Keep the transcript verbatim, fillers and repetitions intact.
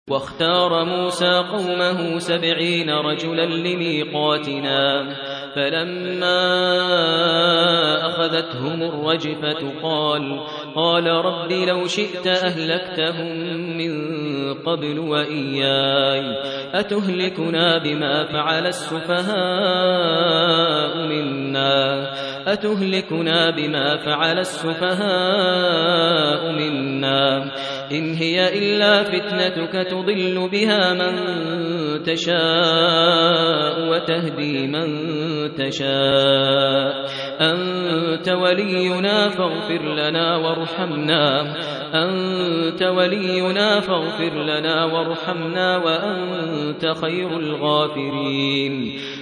واختار موسى قومه سبعين رجلا لميقاتنا فلما أخذتهم الرجفة قال قال رب لو شئت أهلكتهم من قبل وإياي أتهلكنا بما فعل السفهاء منا أتهلكنا بما فعل السفهاء منا إن هي إلا فتنتك تضل بها من تشاء وتهدي من تشاء أنت ولينا فاغفر لنا وارحمنا أنت ولينا فاغفر لنا وارحمنا وأنت خير الغافرين